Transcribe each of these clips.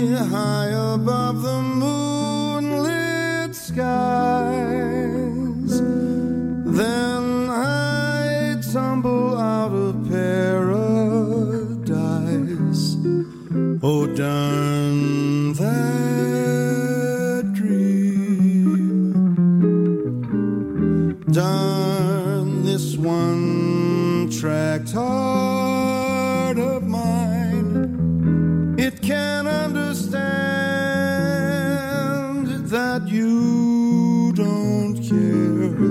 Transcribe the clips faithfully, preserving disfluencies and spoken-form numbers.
high above the moonlit skies. Then I tumble out of paradise. Oh, darn that dream. Darn this one-tracked heart of mine. It can't understand that you don't care.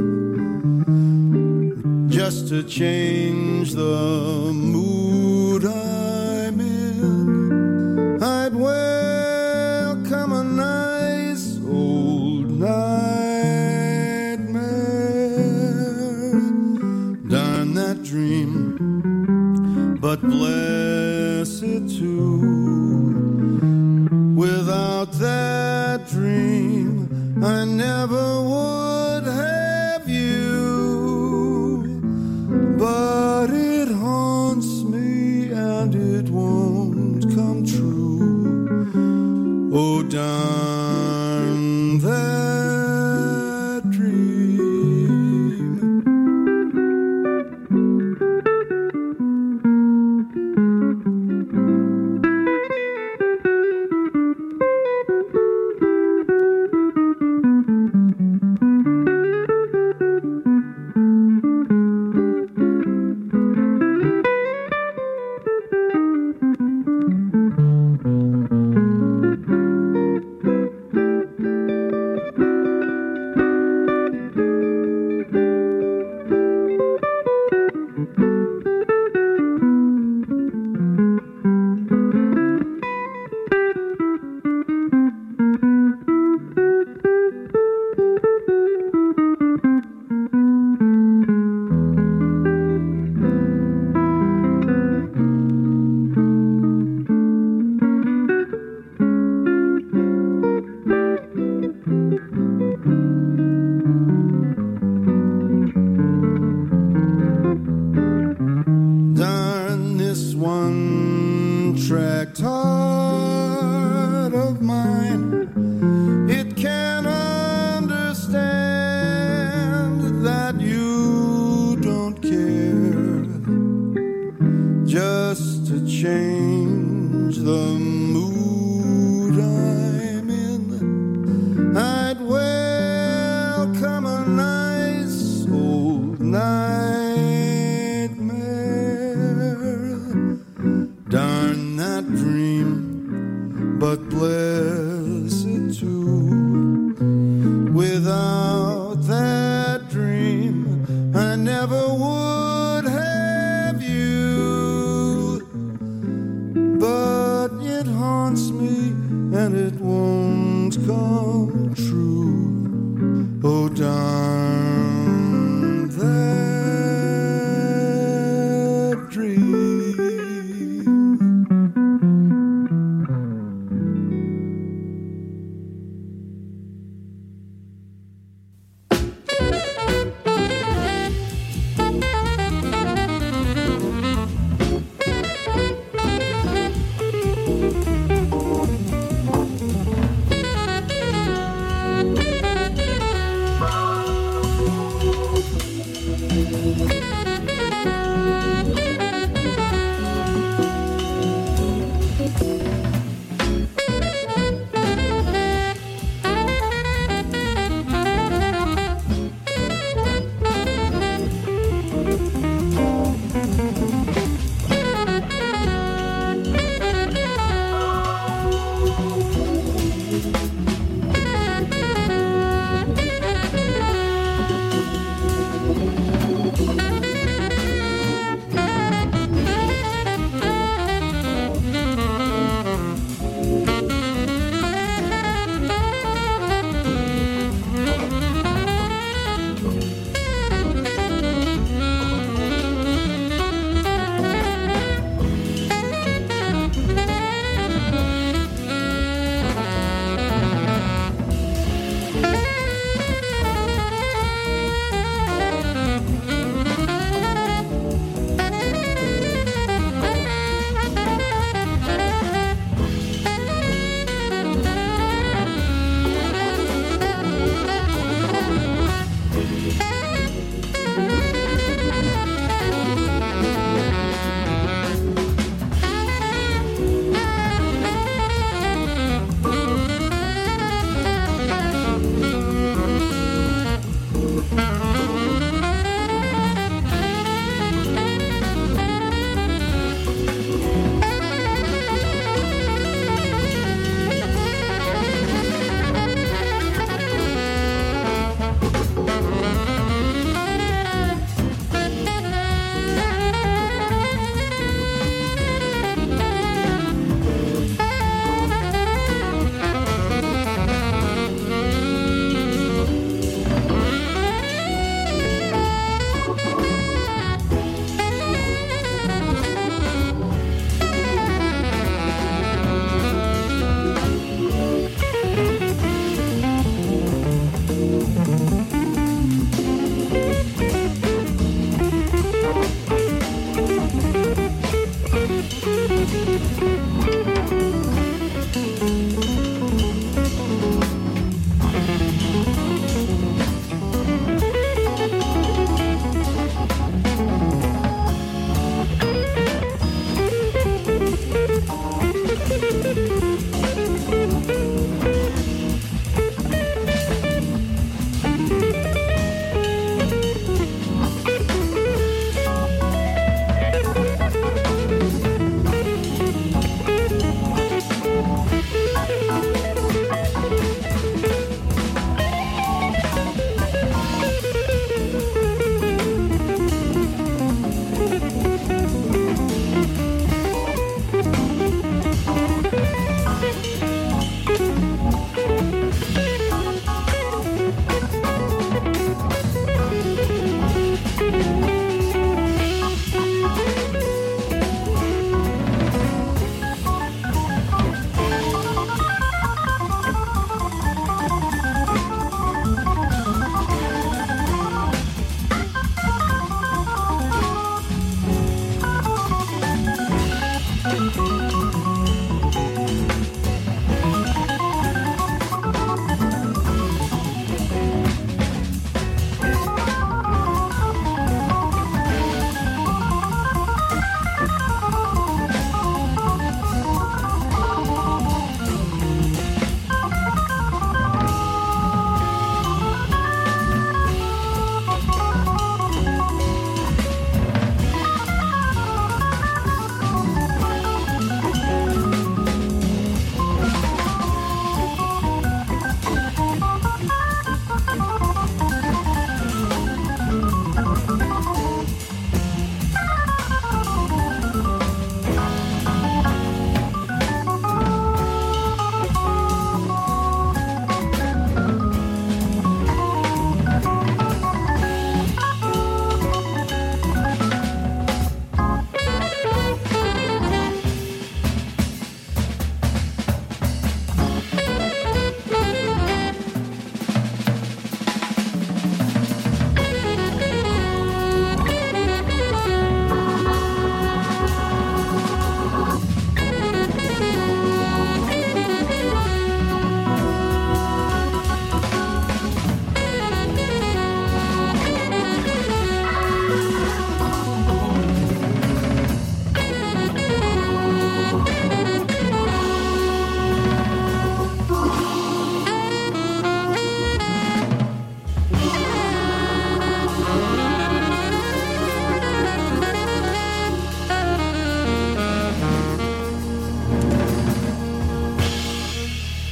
Just to change the mood I'm in, I'd welcome a nice old nightmare. Darn that dream, but bless it too. Without that dream, I never would have you. But it haunts me and it won't come true. Oh, darn that dream.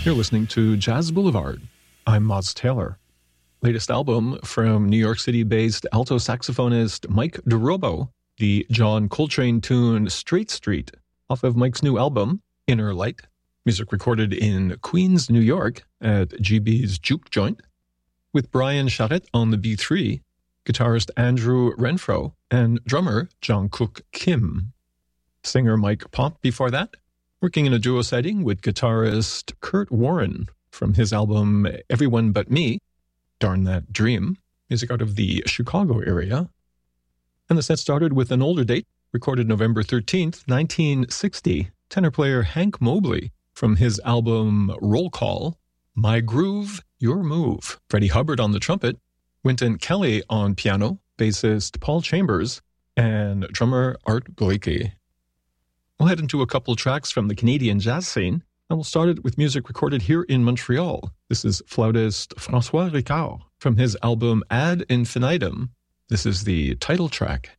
You're listening to Jazz Boulevard. I'm Moz Taylor. Latest album from New York City-based alto saxophonist Mike DeRobo, the John Coltrane tune Straight Street, off of Mike's new album, Inner Light. Music recorded in Queens, New York at G B's Juke Joint, with Brian Charette on the B three, guitarist Andrew Renfro, and drummer Jungkook Kim. Singer Mike Pomp before that, working in a duo setting with guitarist Kurt Warren from his album Everyone But Me, Darn That Dream, music out of the Chicago area. And the set started with an older date, recorded November thirteenth, nineteen sixty, tenor player Hank Mobley from his album Roll Call, My Groove, Your Move. Freddie Hubbard on the trumpet, Wynton Kelly on piano, bassist Paul Chambers, and drummer Art Blakey. We'll head into a couple tracks from the Canadian jazz scene, and we'll start it with music recorded here in Montreal. This is flautist François Ricard from his album Ad Infinitum. This is the title track.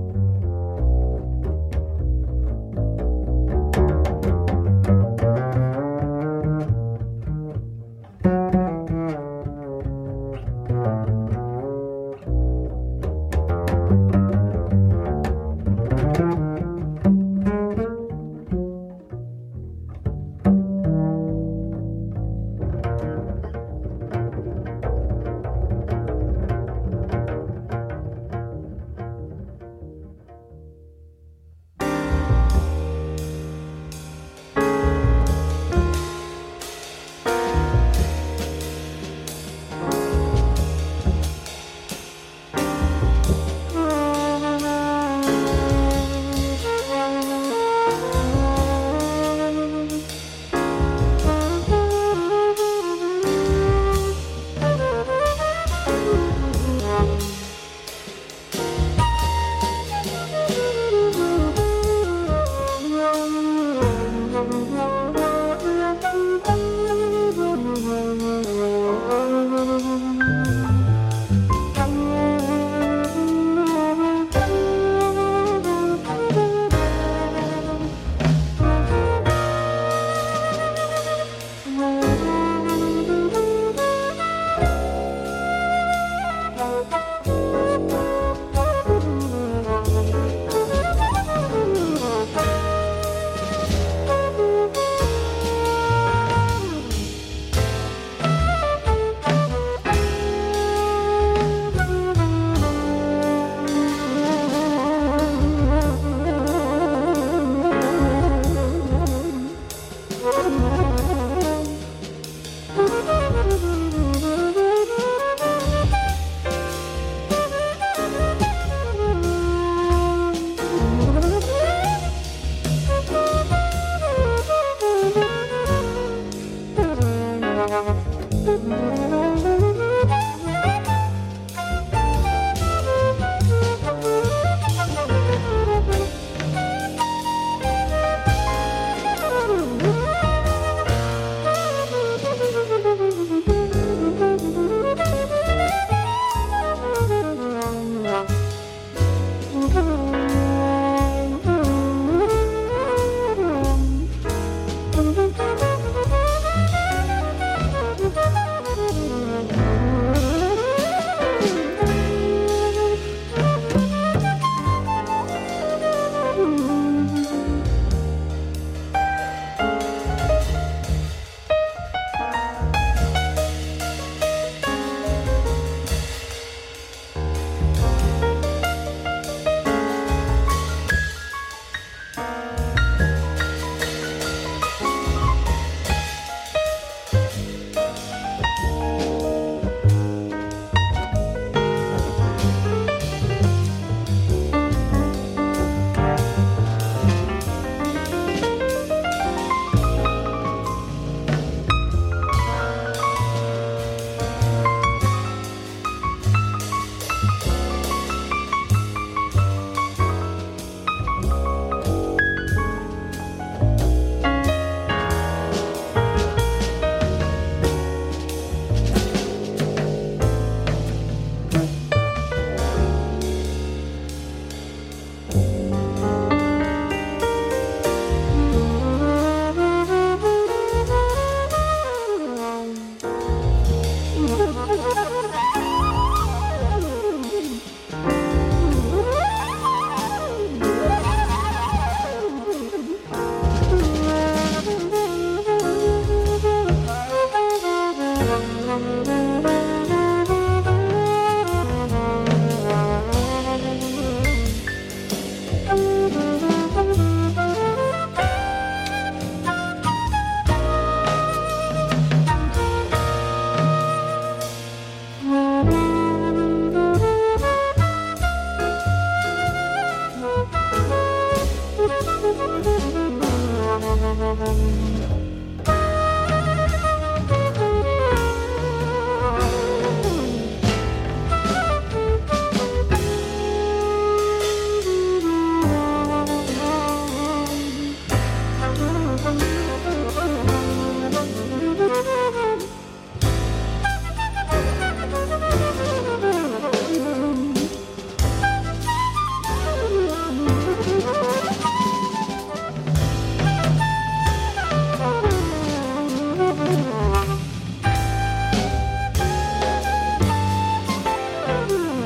Thank you.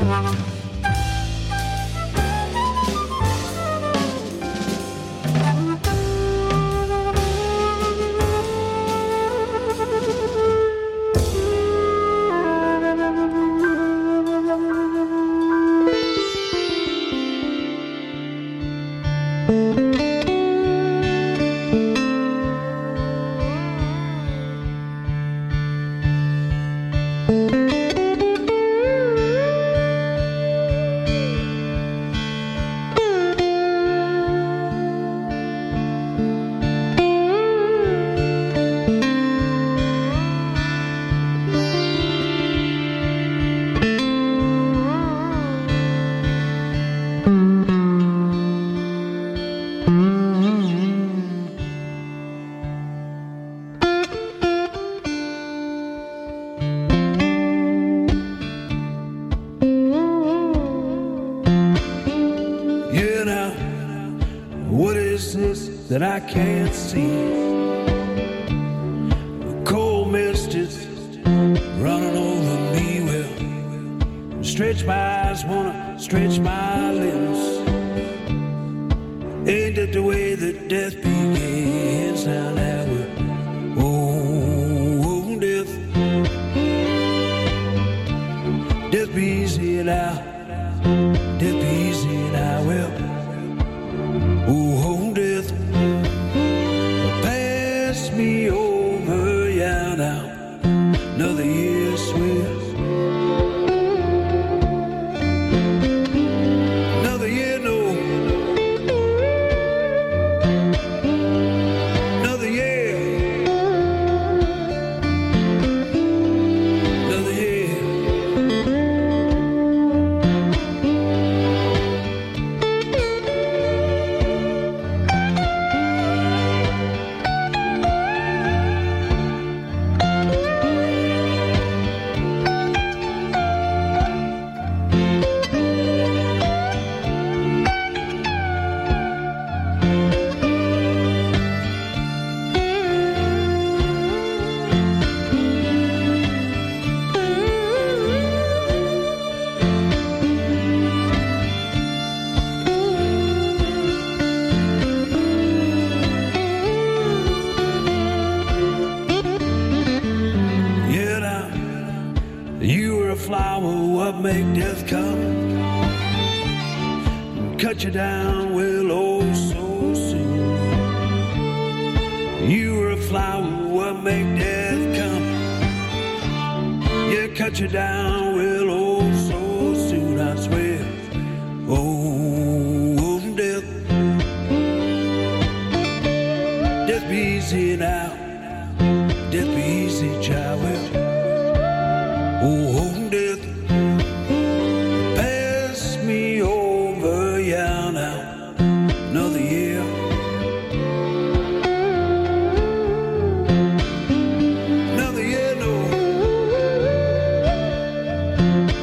That I can't see. The cold mist is running over me. Well, stretch my eyes, wanna stretch my limbs. Ain't that the way that death begins? Now that we're oh, death, death be easy now, death be easy now. Well, oh, death. Me over, yeah, now another year swift, another year, no, another year, another year. Make death come, cut you down, well, oh, so soon. You were a flower, what make death come? Yeah, cut you down, well, oh, so soon, I swear. Oh, death, death be easy now, death be easy, child, well, oh, death. Another year, no.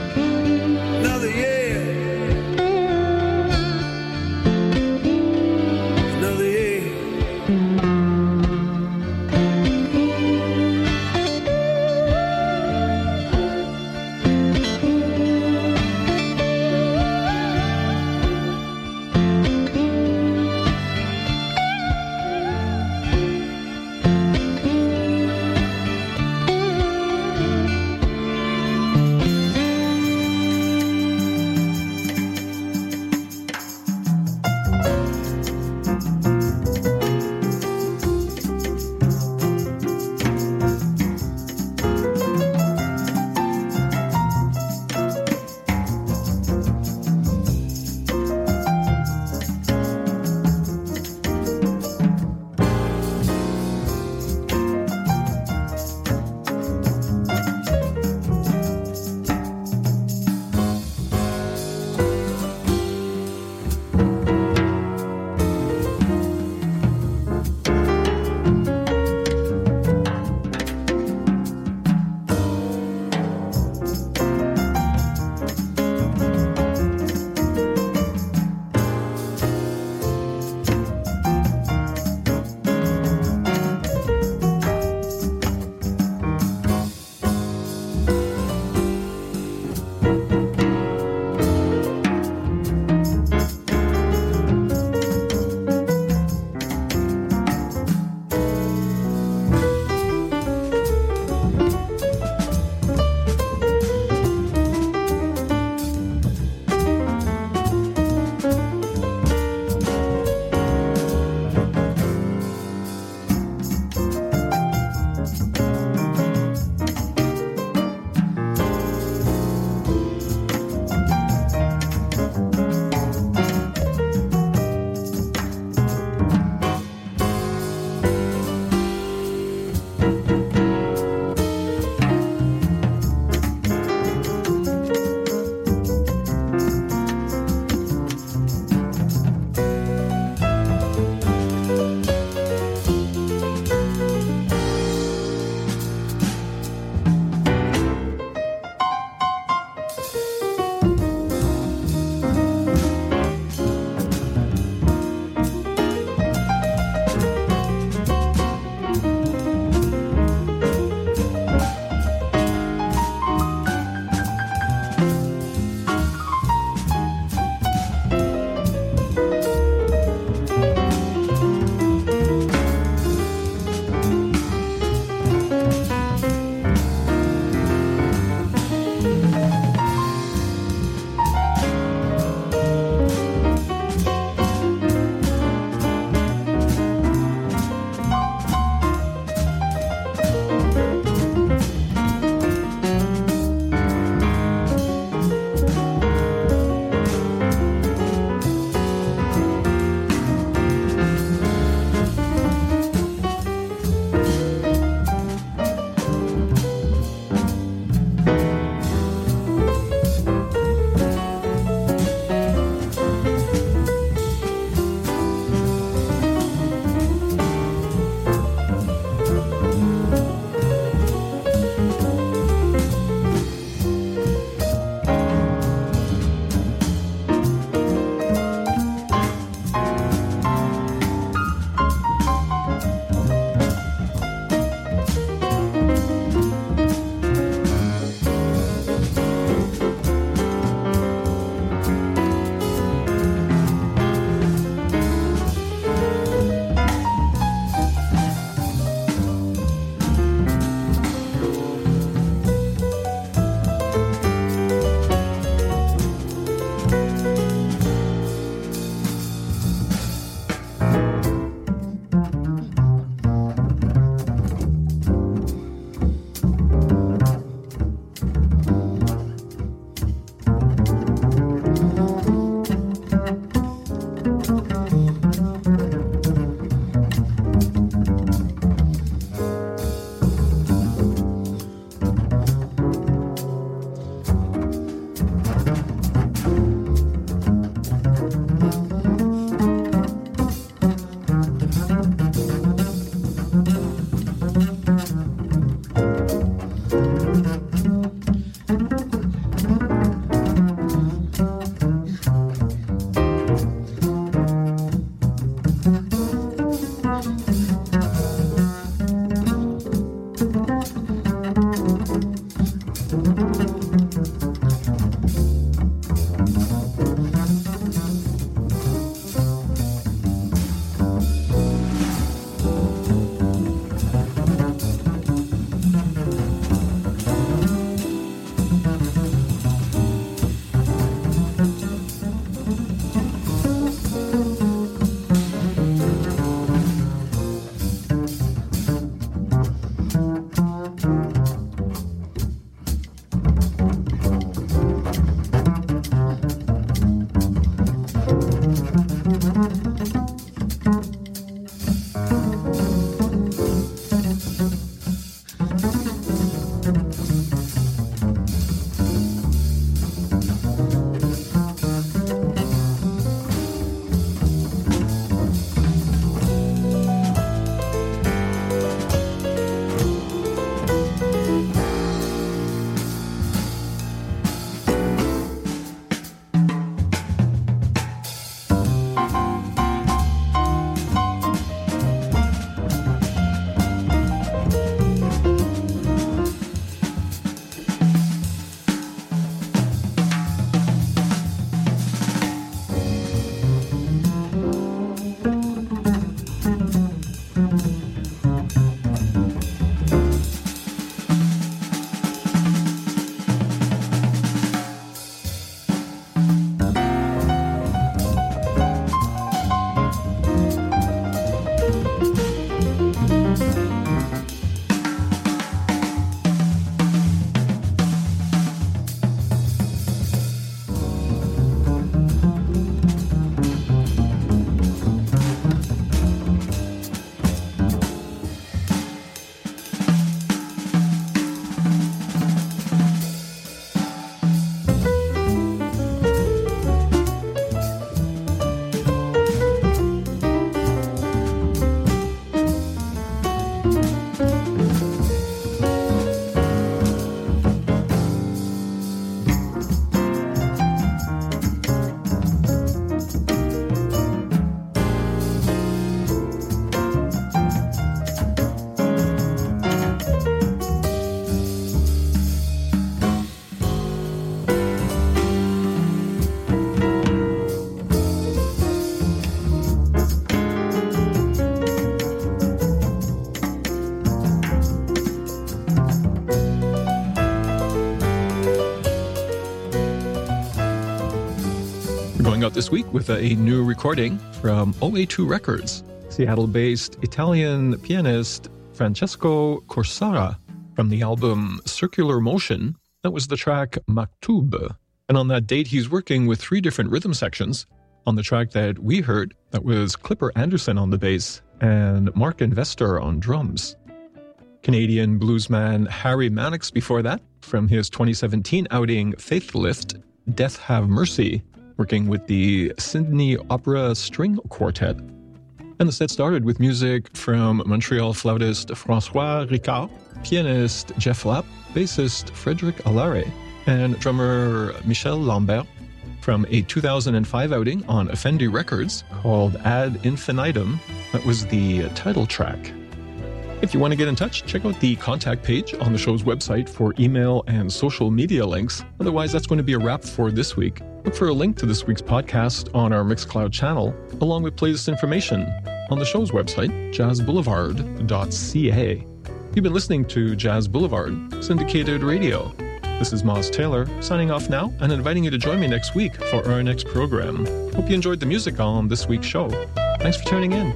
Going out this week with a new recording from O A two Records, Seattle-based Italian pianist Francesco Corsara from the album Circular Motion. That was the track Maktub. And on that date, he's working with three different rhythm sections. On the track that we heard, that was Clipper Anderson on the bass and Mark Investor on drums. Canadian bluesman Harry Mannix before that, from his twenty seventeen outing Faithlift, Death Have Mercy, working with the Sydney Opera String Quartet. And the set started with music from Montreal flautist François Ricard, pianist Jeff Lapp, bassist Frederic Allare, and drummer Michel Lambert from a two thousand five outing on Effendi Records called Ad Infinitum. That was the title track. If you want to get in touch, check out the contact page on the show's website for email and social media links. Otherwise, that's going to be a wrap for this week. Look for a link to this week's podcast on our Mixcloud channel, along with playlist information on the show's website, jazz boulevard dot c a. You've been listening to Jazz Boulevard, syndicated radio. This is Moz Taylor, signing off now and inviting you to join me next week for our next program. Hope you enjoyed the music on this week's show. Thanks for tuning in.